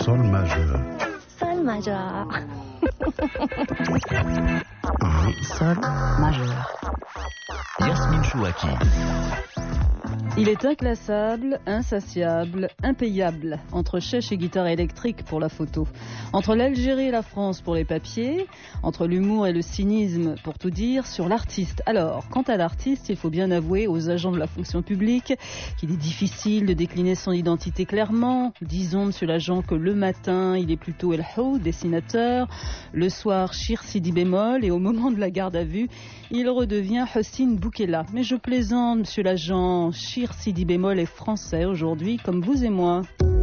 Sol majeur. Sol majeur. Sol majeur. Yasmine Chouaki. Il est inclassable, insatiable, impayable, entre chèche et guitare électrique pour la photo, entre l'Algérie et la France pour les papiers, entre l'humour et le cynisme pour tout dire sur l'artiste. Alors, quant à l'artiste, il faut bien avouer aux agents de la fonction publique qu'il est difficile de décliner son identité clairement. Disons, monsieur l'agent, que le matin, il est plutôt El Hou, dessinateur, le soir, Chir Sidi bémol, et au moment de la garde à vue, il redevient Hossein Boukela. Mais je plaisante, monsieur l'agent, Chir Sidi bémol est français aujourd'hui, comme vous et moi.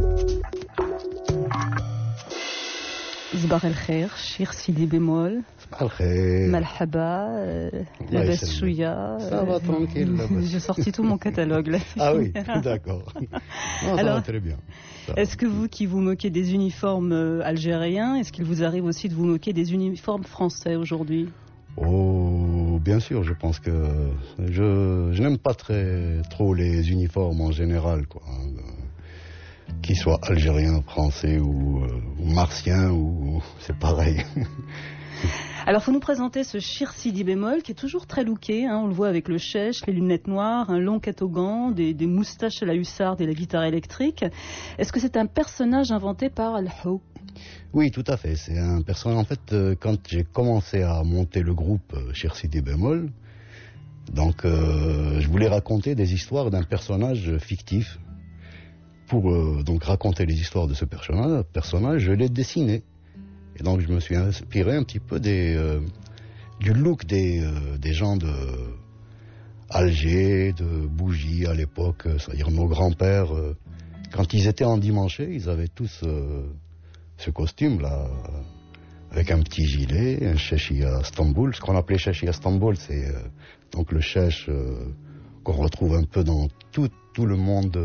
Zbar el khair, Chir Sidi bémol. Malhaba, labas chouya. Ça va tranquille. J'ai sorti tout mon catalogue là. Ah oui, d'accord. Non, ça Alors, va très bien. Est-ce que vous qui vous moquez des uniformes algériens, est-ce qu'il vous arrive aussi de vous moquer des uniformes français aujourd'hui ? Oh, bien sûr, je pense que je n'aime pas trop les uniformes en général, quoi. Qu'ils soient algériens, français ou martiens, ou c'est pareil. Alors, il faut nous présenter ce Chir Sidi bémol qui est toujours très looké. On le voit avec le chèche, les lunettes noires, un long catogan, des moustaches à la hussarde et la guitare électrique. Est-ce que c'est un personnage inventé par Al-Hou ? Oui, tout à fait. C'est un personnage. En fait, quand j'ai commencé à monter le groupe Chir Sidi bémol, donc je voulais raconter des histoires d'un personnage fictif. Pour donc raconter les histoires de ce personnage, je l'ai dessiné. Et donc je me suis inspiré un petit peu du look des gens de Alger, de Bougie à l'époque, c'est-à-dire nos grands-pères. Quand ils étaient endimanchés, ils avaient tous ce costume-là, avec un petit gilet, un chechi à Istanbul. Ce qu'on appelait chechi à Istanbul, c'est donc le chèche qu'on retrouve un peu dans tout le monde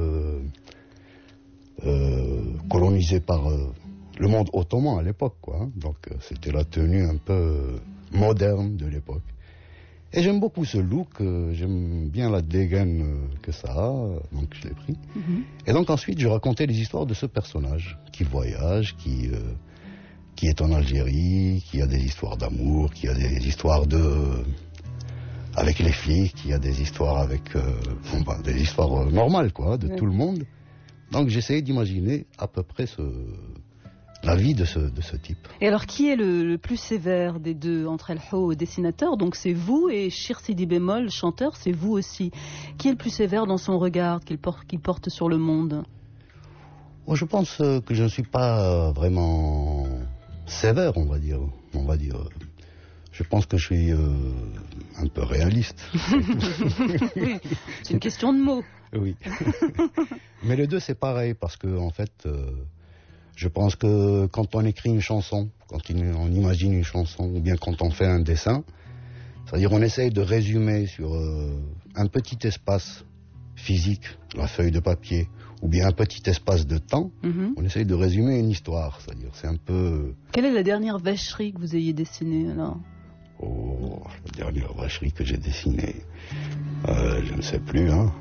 colonisé par le monde ottoman à l'époque, quoi. Donc c'était la tenue un peu moderne de l'époque. Et j'aime beaucoup ce look, j'aime bien la dégaine que ça a, donc je l'ai pris. Et donc ensuite je racontais les histoires de ce personnage qui voyage, qui est en Algérie, qui a des histoires d'amour, qui a des histoires avec les flics, qui a des histoires avec des histoires normales, quoi, de tout le monde. Donc j'essayais d'imaginer à peu près la vie de ce type. Et alors, qui est le plus sévère des deux entre El Hou, dessinateur, donc c'est vous, et Chir Sidi bémol, chanteur, c'est vous aussi. Qui est le plus sévère dans son regard qu'il porte sur le monde ? Je pense que je ne suis pas vraiment sévère, on va dire. Je pense que je suis un peu réaliste. Oui, c'est une question de mots. Oui. Mais les deux, c'est pareil, parce que, en fait, je pense que quand on écrit une chanson, quand on imagine une chanson, ou bien quand on fait un dessin, c'est-à-dire on essaye de résumer sur un petit espace physique, la feuille de papier, ou bien un petit espace de temps, on essaye de résumer une histoire. C'est-à-dire, c'est un peu... Quelle est la dernière vacherie que vous ayez dessinée, alors ? Oh, la dernière vacherie que j'ai dessinée, je ne sais plus, hein.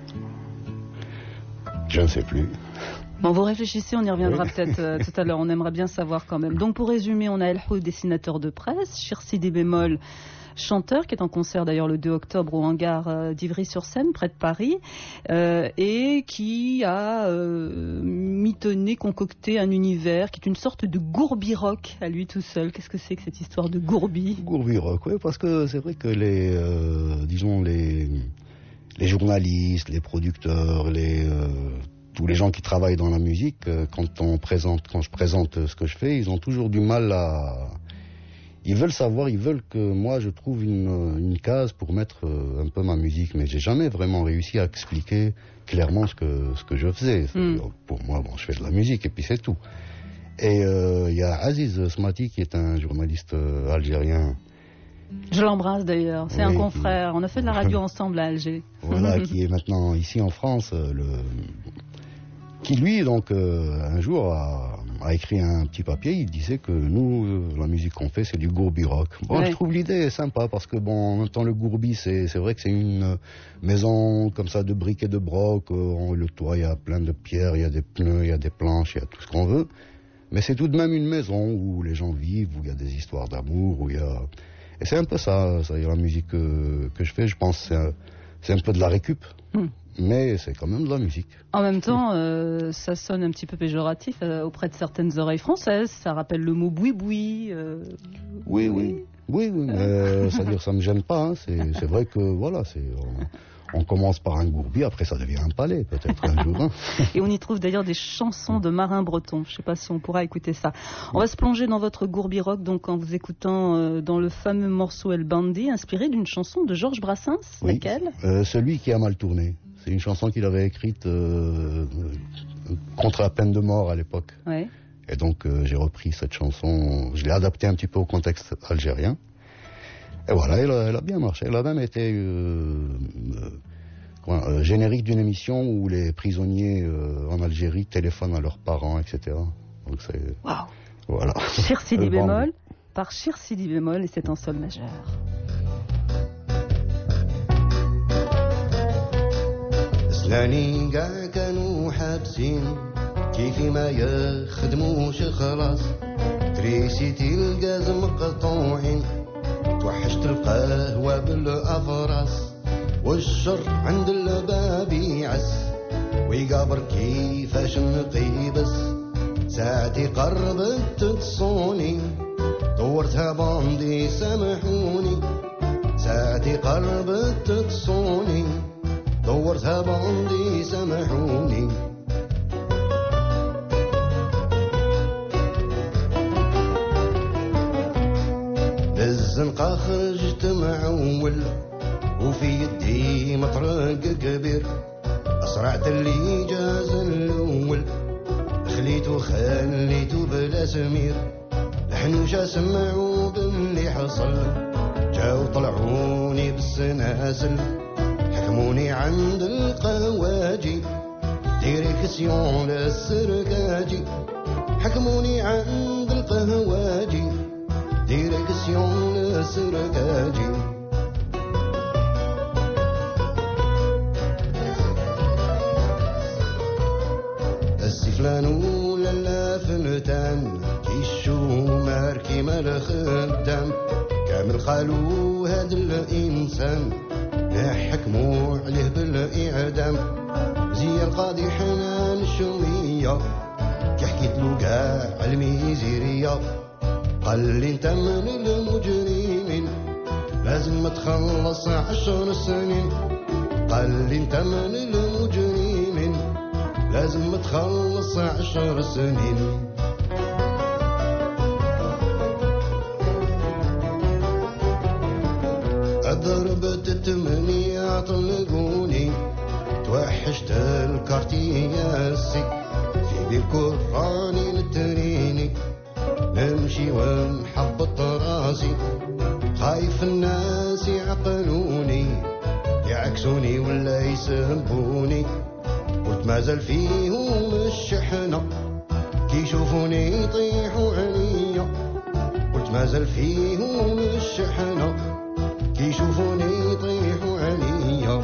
Je ne sais plus. Bon, vous réfléchissez, on y reviendra peut-être tout à l'heure, on aimerait bien savoir quand même. Donc pour résumer, on a El Hou, dessinateur de presse, Chir Sidi bémol, chanteur, qui est en concert d'ailleurs le 2 octobre au hangar d'Ivry-sur-Seine, près de Paris, et qui a mitonné, concocté un univers qui est une sorte de gourbi-rock à lui tout seul. Qu'est-ce que c'est que cette histoire de gourbi ? Gourbi-rock, oui, parce que c'est vrai que les journalistes, les producteurs, tous les gens qui travaillent dans la musique, quand je présente ce que je fais, ils ont toujours du mal ils veulent savoir, ils veulent que moi je trouve une case pour mettre un peu ma musique, mais j'ai jamais vraiment réussi à expliquer clairement ce que je faisais. Pour moi, je fais de la musique et puis c'est tout. Et il y a Aziz Smati qui est un journaliste algérien. Je l'embrasse d'ailleurs, c'est un confrère, on a fait de la radio ensemble à Alger. Voilà, qui est maintenant ici en France, qui lui, donc, un jour a écrit un petit papier, il disait que nous, la musique qu'on fait, c'est du gourbi rock. Bon, je trouve l'idée sympa, parce que bon, en même temps, le gourbi, c'est vrai que c'est une maison comme ça de briques et de broc, le toit, il y a plein de pierres, il y a des pneus, il y a des planches, il y a tout ce qu'on veut. Mais c'est tout de même une maison où les gens vivent, où il y a des histoires d'amour, où il y a... Et c'est un peu ça, la musique que je fais, je pense, c'est un peu de la récup. Mais c'est quand même de la musique. En même temps, ça sonne un petit peu péjoratif auprès de certaines oreilles françaises. Ça rappelle le mot boui-boui. Oui, mais c'est-à-dire ça me gêne pas. Hein. C'est vrai que voilà, on commence par un gourbi, après ça devient un palais, peut-être un jour. Hein. Et on y trouve d'ailleurs des chansons de marins bretons. Je ne sais pas si on pourra écouter ça. On va se plonger dans votre gourbi rock, donc en vous écoutant dans le fameux morceau El Bandi, inspiré d'une chanson de Georges Brassens. Oui, laquelle celui qui a mal tourné. C'est une chanson qu'il avait écrite contre la peine de mort à l'époque. Ouais. Et donc j'ai repris cette chanson, je l'ai adaptée un petit peu au contexte algérien. Et voilà, elle a bien marché. Elle a même été générique d'une émission où les prisonniers en Algérie téléphonent à leurs parents, etc. Donc c'est... Waouh. Voilà. Chir Sidi bémol, par Chir Sidi bémol, et c'est en sol majeur. زلاني كاع كانوا حابسين كيفي ما يخدموش خلاص تريسيتي الغاز مقطوعين توحشت القهوة بالأفراس والشر عند الباب يعس ويقابر كيفاش نقيبس ساعتي قربت تصوني دورتها باندي سامحوني ساعتي قربت تصوني دورتها باندي سامحوني للزنقة خرجت معول وفي يدي مطرق كبير أسرعت اللي جاز الأول خليتو بلا سمير الحنوشة سمعوا باللي حصل جاو طلعوني بالسناسل حكموني عند القواجي ديريكسيون للسركاجي حكموني عند القواجي ديريكسيون للسركاجي السفلان ولا فنتان كيشو ماركي مال خدام كامل قالوا هاد الإنسان حكموا عليه بالإعدام زي القاضي حنان الشومية كي حكيت له كاع الميزيرية قال لي انت من المجرمين لازم تخلص 10 سنين قال لي انت من المجرمين لازم تخلص 10 سنين ضربت 8 طلقوني توحشت الكارتياسي في بالكراني نتريني نمشي ونحبط راسي خايف الناس يعقلوني يعكسوني ولا يسبوني قلت مازال فيهم الشحنة كي يشوفوني يطيحوا عليا قلت مازال فيهم الشحنة كي يشوفوني يطيحوا عليا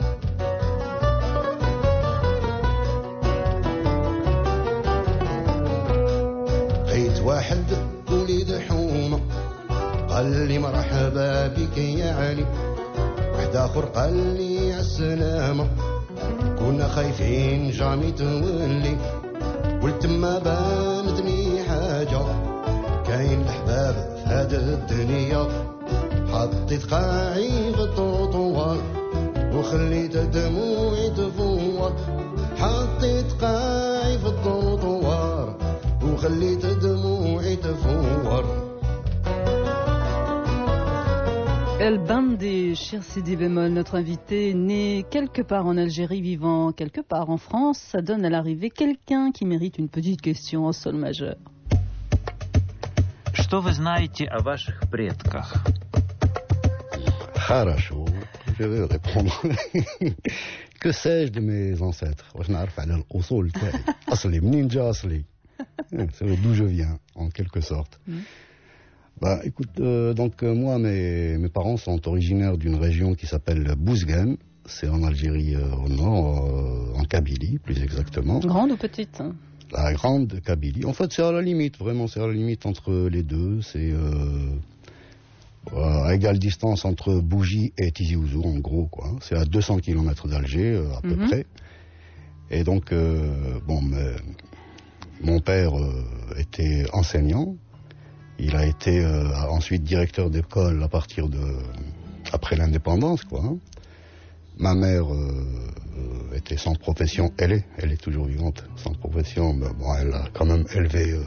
لقيت واحد وليد حومة قال لي مرحبا بك يا علي واحد اخر قال لي عالسلامة كنا خايفين جامي تولي قلت ما بانتني حاجة كاين الحباب في هاد الدنيا حطيت قاعي في الطوطوار وخليت دموعي تفور حطيت قاعي في الطوطوار وخليت دموعي تفور El Bandi, Chir Sidi bémol, notre invité, né quelque part en Algérie, vivant quelque part en France, ça donne à l'arrivée quelqu'un qui mérite une petite question en sol majeur. Что вы знаете о ваших предках? Хорошо, je vais répondre. Que sais-je de mes ancêtres? واش نعرف على الأصول تاعي أصلي منين جا أصلي c'est d'où je viens en quelque sorte. Bah écoute, donc moi mes parents sont originaires d'une région qui s'appelle Bouzguen, c'est en Algérie au nord, en Kabylie plus exactement. Grande ou petite? la grande Kabylie. En fait, c'est à la limite, vraiment, c'est à la limite entre les deux. C'est à égale distance entre Bougie et Tizi Ouzou, en gros, quoi. C'est à 200 km d'Alger, à peu près. Et donc, mon père était enseignant. Il a été ensuite directeur d'école à partir de après l'indépendance, quoi. Ma mère était sans profession. Elle est toujours vivante, sans profession. Mais bon, elle a quand même élevé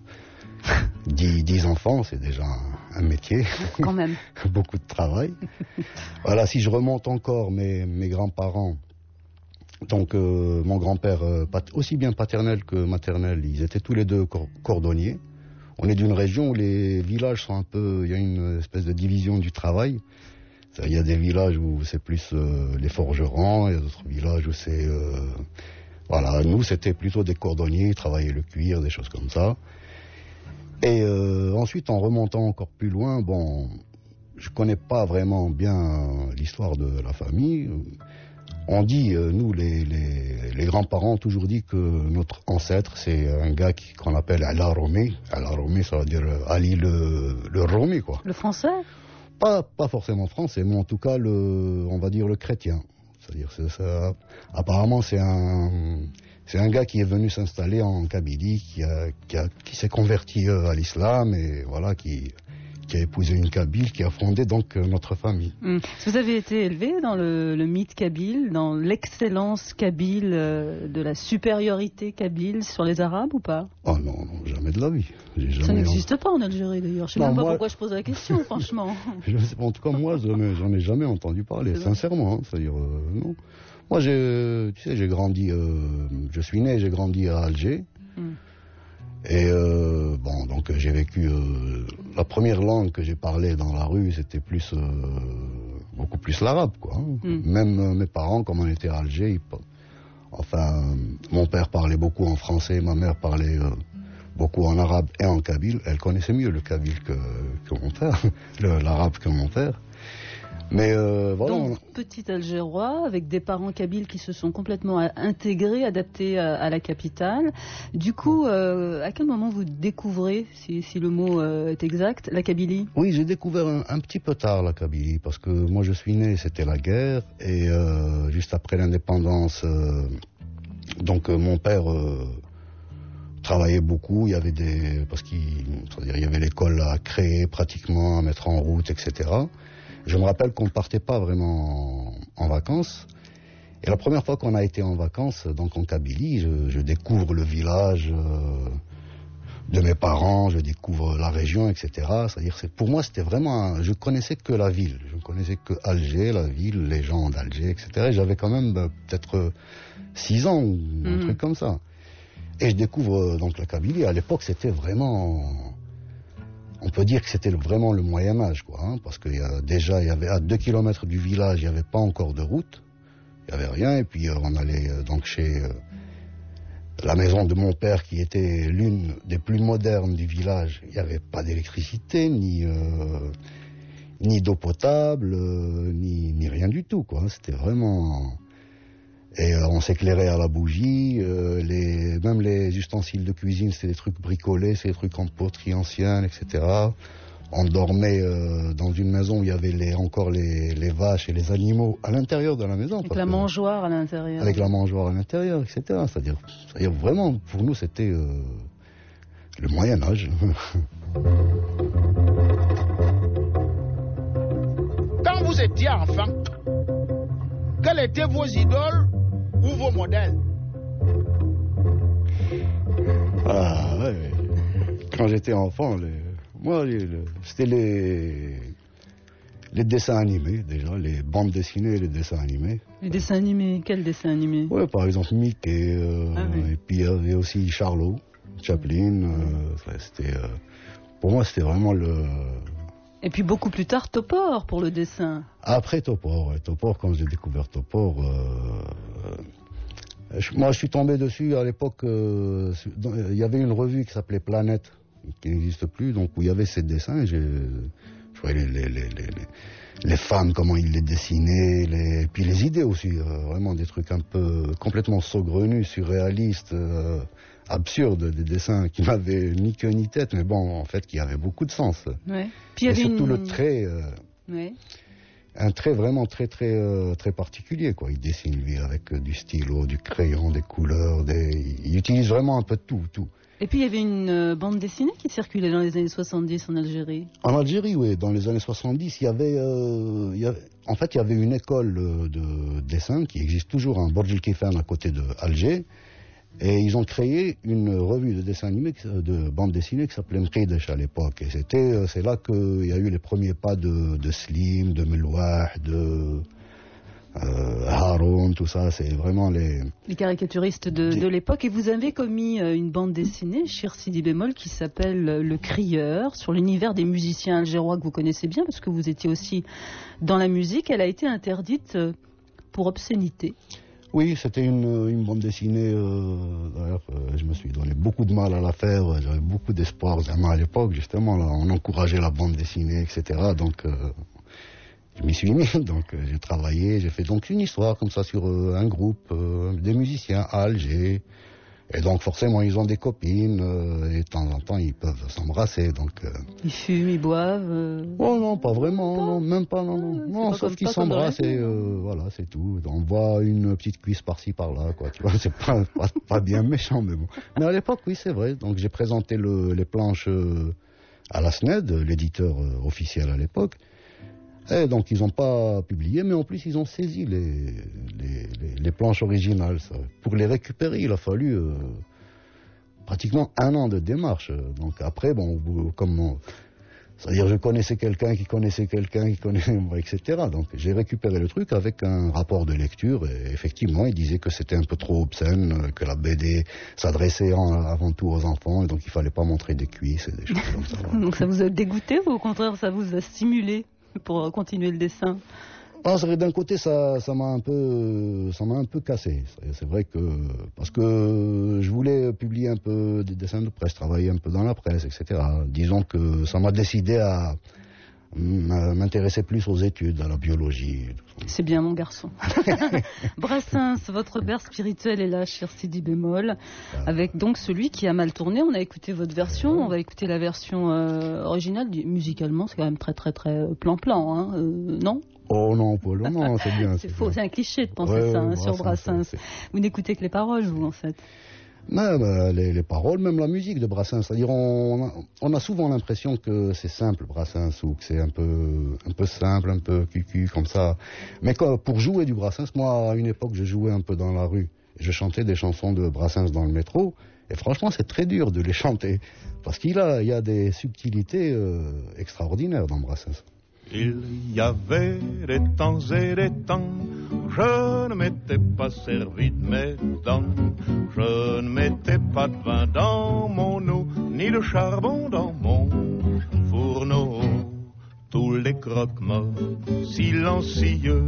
10 enfants, c'est déjà un métier. Quand même. Beaucoup de travail. Voilà, si je remonte encore mes grands-parents, donc mon grand-père, aussi bien paternel que maternel, ils étaient tous les deux cordonniers. On est d'une région où les villages sont un peu... Il y a une espèce de division du travail. Il y a des villages où c'est plus les forgerons, il y a d'autres villages où c'est... Voilà, nous c'était plutôt des cordonniers, travailler le cuir, des choses comme ça. Et ensuite, en remontant encore plus loin, bon, je connais pas vraiment bien l'histoire de la famille. On dit, nous, les grands-parents ont toujours dit que notre ancêtre, c'est un gars qu'on appelle Ala Romé. Ala Romé, ça veut dire Ali le Romé, quoi. Le français? Pas forcément français, mais en tout cas, on va dire le chrétien. C'est-à-dire, apparemment, c'est un gars qui est venu s'installer en Kabylie, qui s'est converti à l'islam et voilà, qui a épousé une Kabyle, qui a fondé donc notre famille. Vous avez été élevé dans le mythe kabyle, dans l'excellence kabyle, de la supériorité kabyle sur les Arabes ou pas? Oh non, jamais de la vie. Ça n'existe pas en Algérie d'ailleurs. Je sais même pas pourquoi je pose la question, franchement. En tout cas, moi, j'en ai jamais entendu parler, sincèrement. Hein, c'est-à-dire, non. Moi, j'ai grandi, je suis né et j'ai grandi à Alger. Et donc j'ai vécu... la première langue que j'ai parlé dans la rue, c'était beaucoup plus l'arabe, quoi. Hein. Même mes parents, comme on était à Alger, mon père parlait beaucoup en français, ma mère parlait beaucoup en arabe et en kabyle. Elle connaissait mieux le kabyle que mon père, l'arabe que mon père. Mais voilà. Donc, petit Algérois, avec des parents kabyles qui se sont complètement intégrés, adaptés à la capitale. Du coup, à quel moment vous découvrez, si le mot est exact, la Kabylie? Oui, j'ai découvert un petit peu tard la Kabylie, parce que moi je suis né, c'était la guerre, et juste après l'indépendance, donc mon père travaillait beaucoup, il y avait il y avait l'école à créer pratiquement, à mettre en route, etc. Je me rappelle qu'on ne partait pas vraiment en vacances. Et la première fois qu'on a été en vacances, donc en Kabylie, je découvre le village de mes parents, je découvre la région, etc. C'est-à-dire, pour moi, c'était vraiment... Je connaissais que la ville. Je ne connaissais que Alger, la ville, les gens d'Alger, etc. Et j'avais quand même peut-être 6 ans ou un truc comme ça. Et je découvre donc la Kabylie. À l'époque, c'était vraiment... On peut dire que c'était vraiment le Moyen-Âge, quoi, hein, parce qu'il y avait à 2 km du village, il n'y avait pas encore de route, il n'y avait rien, et puis on allait donc chez la maison de mon père, qui était l'une des plus modernes du village. Il n'y avait pas d'électricité, ni d'eau potable, ni rien du tout, quoi. C'était vraiment... Et on s'éclairait à la bougie, même les ustensiles de cuisine, c'était des trucs bricolés, c'est des trucs en poterie ancienne, etc. On dormait dans une maison où il y avait encore les vaches et les animaux à l'intérieur de la maison. Avec la mangeoire à l'intérieur. Avec la mangeoire à l'intérieur, etc. C'est-à-dire vraiment, pour nous, c'était le Moyen-Âge. Quand vous étiez enfant, quelles étaient vos idoles ou vos modèles? Ah, ouais. Quand j'étais enfant, c'était les dessins animés, déjà, les bandes dessinées et les dessins animés. Les dessins animés, quels dessins animés? Ouais, par exemple Mickey, et puis il y avait aussi Charlot, Chaplin. Pour moi, c'était vraiment le... Et puis beaucoup plus tard, Topor pour le dessin. Après Topor, ouais. Topor, quand j'ai découvert Topor, moi je suis tombé dessus à l'époque. Il y avait une revue qui s'appelait Planète, qui n'existe plus, donc où il y avait ces dessins. Je voyais les femmes, comment il les dessinait, puis les idées aussi, vraiment des trucs un peu complètement saugrenus, surréalistes, absurdes, des dessins qui n'avaient ni queue ni tête, mais bon, en fait, qui avaient beaucoup de sens. Ouais. Puis il y avait surtout le trait, un trait vraiment très particulier, quoi. Il dessine, lui, avec du stylo, du crayon, des couleurs, il utilise vraiment un peu de tout. Et puis il y avait une bande dessinée qui circulait dans les années 70 en Algérie. En Algérie, oui, dans les années 70, il y avait une école de dessin qui existe toujours à Borj El Kifan à côté de Alger. Et ils ont créé une revue de dessin animé, de bande dessinée qui s'appelait Mqidesh à l'époque. Et c'est là qu'il y a eu les premiers pas de Slim, de Melouah, de Haroun, tout ça. C'est vraiment les caricaturistes de l'époque. Et vous avez commis une bande dessinée, Chir Sidi Bémol, qui s'appelle Le Crieur, sur l'univers des musiciens algérois que vous connaissez bien, parce que vous étiez aussi dans la musique. Elle a été interdite pour obscénité. Oui, c'était une bande dessinée. D'ailleurs, je me suis donné beaucoup de mal à la faire. J'avais beaucoup d'espoir à l'époque, justement. Là, on encourageait la bande dessinée, etc. Donc, je m'y suis mis. Donc, j'ai travaillé. J'ai fait donc une histoire comme ça sur un groupe des musiciens à Alger. Et donc, forcément, ils ont des copines. Et de temps en temps, ils peuvent s'embrasser. Donc, ils fument, ils boivent. Oh non, pas vraiment. Non, même pas. Non, sauf qu'ils s'embrassent et voilà, c'est tout. On voit une petite cuisse par-ci, par-là, quoi. Tu vois, c'est pas bien méchant, mais bon. Mais à l'époque, oui, c'est vrai. Donc, j'ai présenté les planches à la SNED, l'éditeur officiel à l'époque. Et donc, ils n'ont pas publié, mais en plus, ils ont saisi les planches originales. Ça. Pour les récupérer, il a fallu pratiquement 1 an de démarche. Donc après, bon, c'est-à-dire je connaissais quelqu'un qui connaissait quelqu'un qui connaissait, etc. Donc j'ai récupéré le truc avec un rapport de lecture. Et effectivement, il disait que c'était un peu trop obscène, que la BD s'adressait avant tout aux enfants, et donc il ne fallait pas montrer des cuisses et des choses comme ça. Voilà. Donc ça vous a dégoûté ou au contraire, ça vous a stimulé pour continuer le dessin? D'un côté, ça m'a un peu cassé. C'est vrai que parce que je voulais publier un peu des dessins de presse, travailler un peu dans la presse, etc. Disons que ça m'a décidé à m'intéresser plus aux études, à la biologie. C'est bien, mon garçon. Brassens, votre père spirituel est là, Chir Sidi Bémol, avec donc celui qui a mal tourné. On a écouté votre version, on va écouter la version originale. Musicalement, c'est quand même très plan-plan, hein, non? Oh non, non, c'est bien. C'est faux, c'est un cliché de penser ça sur Brassens. Vous n'écoutez que les paroles, vous, en fait. Même les paroles, même la musique de Brassens. C'est-à-dire, on a souvent l'impression que c'est simple, Brassens, ou que c'est un peu simple, un peu cucu, comme ça. Mais pour jouer du Brassens, moi, à une époque, je jouais un peu dans la rue. Je chantais des chansons de Brassens dans le métro. Et franchement, c'est très dur de les chanter. Parce qu'il y a des subtilités extraordinaires dans Brassens. Il y avait des temps et des temps, je ne m'étais pas servi de mes dents, je ne mettais pas de vin dans mon eau, ni de charbon dans mon fourneau. Tous les croque-morts silencieux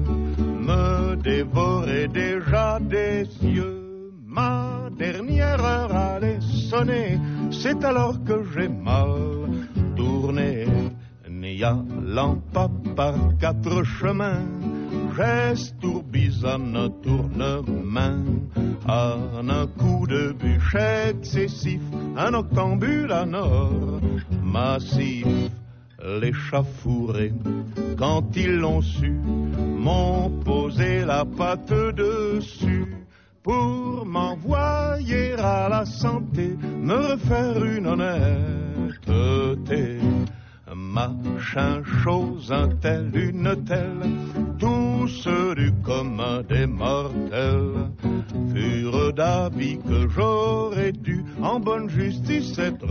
me dévoraient déjà des yeux. Ma dernière heure allait sonner, c'est alors que j'ai mal tourné. N'y allant pas par 4 chemins, j'estourbis en un tourne-main, en un coup de bûche excessif, un octambule à nord massif. Les chats fourrés, quand ils l'ont su, m'ont posé la patte dessus pour m'envoyer à la santé, me refaire une honnêteté. Machin, chose, un tel, une telle, tous du commun des mortels furent d'avis que j'aurais dû en bonne justice être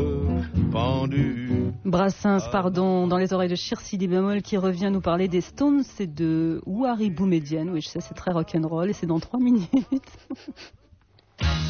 pendu. Brassens, pardon, dans les oreilles de Chir Sidi Bémol qui revient nous parler des Stones et de Ouari Boumediene. Oui, je sais, c'est très rock'n'roll et c'est dans 3 minutes.